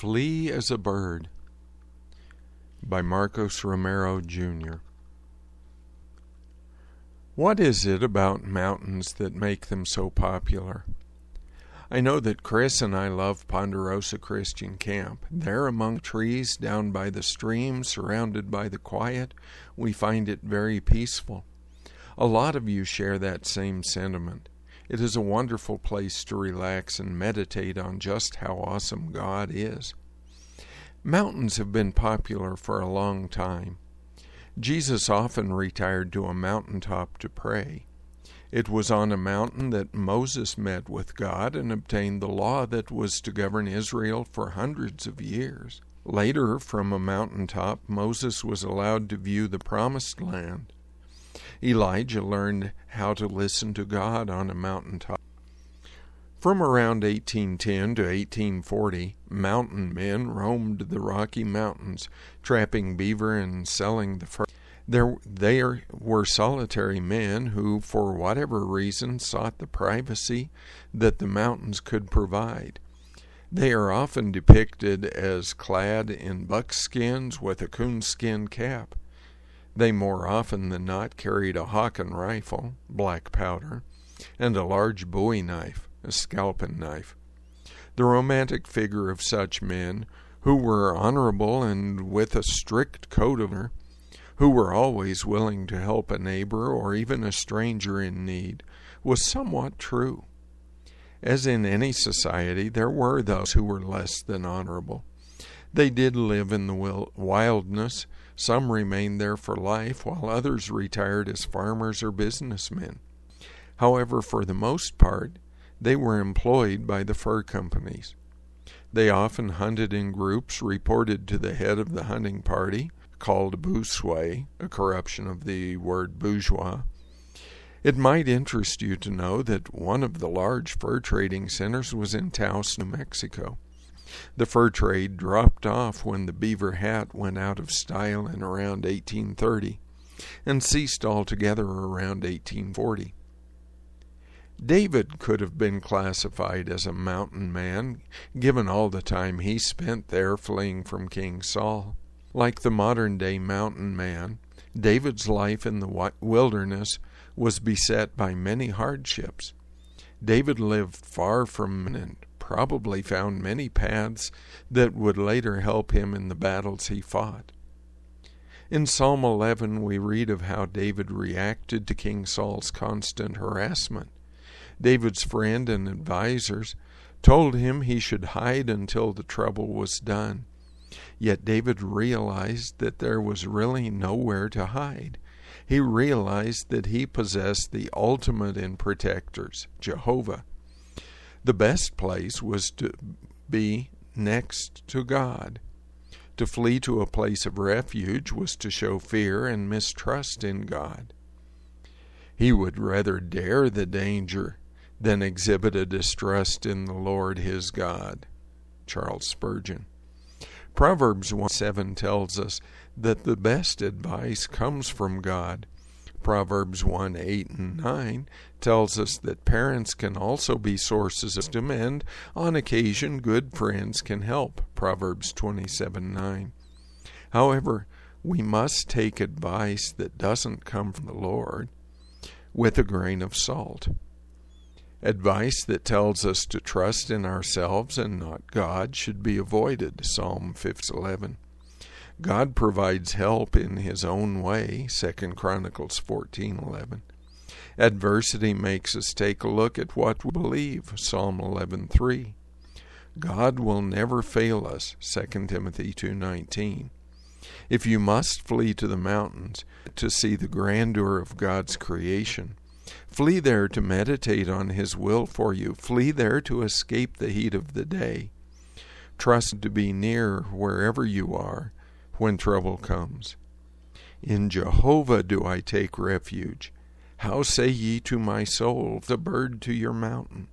Flee as a Bird by Marcos Romero, Jr. What is it about mountains that make them so popular? I know that Chris and I love Ponderosa Christian Camp. There among trees down by the stream, surrounded by the quiet, we find it very peaceful. A lot of you share that same sentiment. It is a wonderful place to relax and meditate on just how awesome God is. Mountains have been popular for a long time. Jesus often retired to a mountaintop to pray. It was on a mountain that Moses met with God and obtained the law that was to govern Israel for hundreds of years. Later, from a mountaintop, Moses was allowed to view the promised land. Elijah learned how to listen to God on a mountaintop. From around 1810 to 1840, mountain men roamed the Rocky Mountains, trapping beaver and selling the fur. They were solitary men who, for whatever reason, sought the privacy that the mountains could provide. They are often depicted as clad in buckskins with a coonskin cap. They more often than not carried a Hawken rifle, black powder, and a large bowie knife, a scalping knife. The romantic figure of such men, who were honorable and with a strict code of honor, who were always willing to help a neighbor or even a stranger in need, was somewhat true. As in any society, there were those who were less than honorable. They did live in the wildness. Some remained there for life, while others retired as farmers or businessmen. However, for the most part, they were employed by the fur companies. They often hunted in groups, reported to the head of the hunting party, called boussois, a corruption of the word bourgeois. It might interest you to know that one of the large fur trading centers was in Taos, New Mexico. The fur trade dropped off when the beaver hat went out of style in around 1830 and ceased altogether around 1840. David could have been classified as a mountain man, given all the time he spent there fleeing from King Saul. Like the modern-day mountain man, David's life in the wilderness was beset by many hardships. David lived far from men and probably found many paths that would later help him in the battles he fought. In Psalm 11, we read of how David reacted to King Saul's constant harassment. David's friend and advisors told him he should hide until the trouble was done. Yet David realized that there was really nowhere to hide. He realized that he possessed the ultimate in protectors, Jehovah. The best place was to be next to God. To flee to a place of refuge was to show fear and mistrust in God. He would rather dare the danger than exhibit a distrust in the Lord his God. Charles Spurgeon. Proverbs 1:7 tells us that the best advice comes from God. Proverbs 1:8 and 9 tells us that parents can also be sources of wisdom, and on occasion good friends can help. Proverbs 27:9. However, we must take advice that doesn't come from the Lord with a grain of salt. Advice that tells us to trust in ourselves and not God should be avoided. Psalm 11. God provides help in his own way. 2 Chronicles 14:11. Adversity makes us take a look at what we believe. Psalm 11:3. God will never fail us. 2 Timothy 2:19. If you must flee to the mountains to see the grandeur of God's creation, flee there to meditate on his will for you. Flee there to escape the heat of the day. Trust to be near wherever you are when trouble comes. In Jehovah do I take refuge. How say ye to my soul, the bird to your mountain?